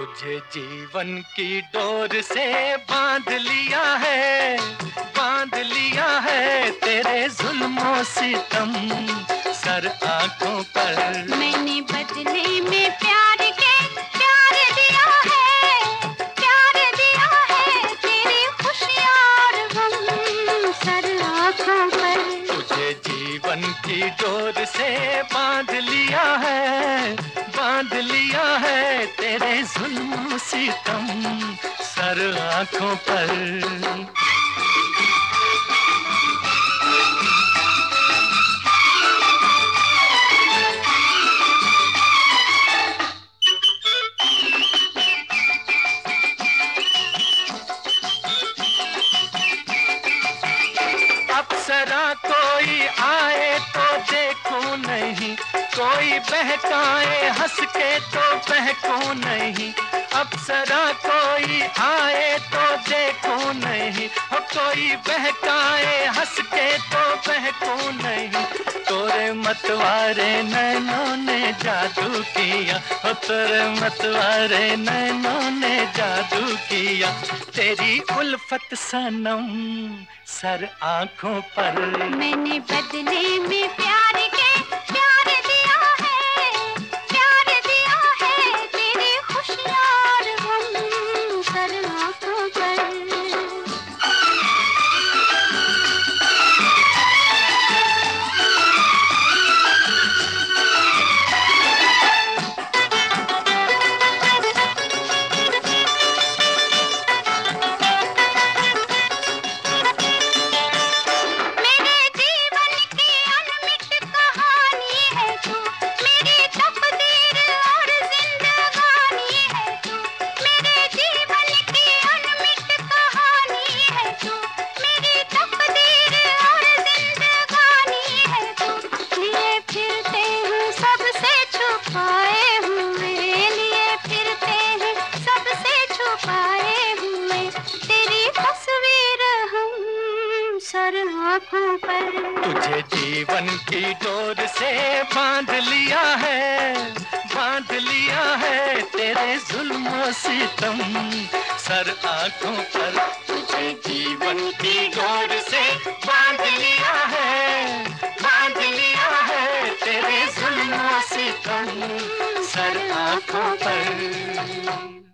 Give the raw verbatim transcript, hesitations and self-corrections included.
तुझे जीवन की डोर से बांध लिया है, बांध लिया है तेरे जुल्मों सितम सर आंखों पर। मैंने बदले में प्यार के प्यार दिया है, प्यार दिया है तेरी खुशियाँ और गम सर आंखों पर। तुझे जीवन की डोर से बांध लिया है, बांध लिया है तेरे जुल्म सितम सर आंखों पर। अप्सरा कोई आए तो देखूं नहीं, कोई बहकाए हंस के तो बहकूं नहीं। अप्सरा कोई आए तो देखूं नहीं, हो कोई बहकाए हंस के तो बहकूं नहीं। तोरे मतवारे नैनों ने जादू किया, हो तोरे मतवारे नैनों ने जादू किया। तेरी उल्फत सनम सर आंखों पर। मैंने बदले में प्यार के प्यार दिया है, प्यार दिया है तेरी खुशियाँ और गम सर आंखों पर। आँखों पर तुझे जीवन की डोर से बांध लिया है, बांध लिया है तेरे जुल्म सितम सर आंखों पर। तुझे जीवन की डोर से बांध लिया है, बांध लिया है तेरे जुल्म सितम सर आंखों पर।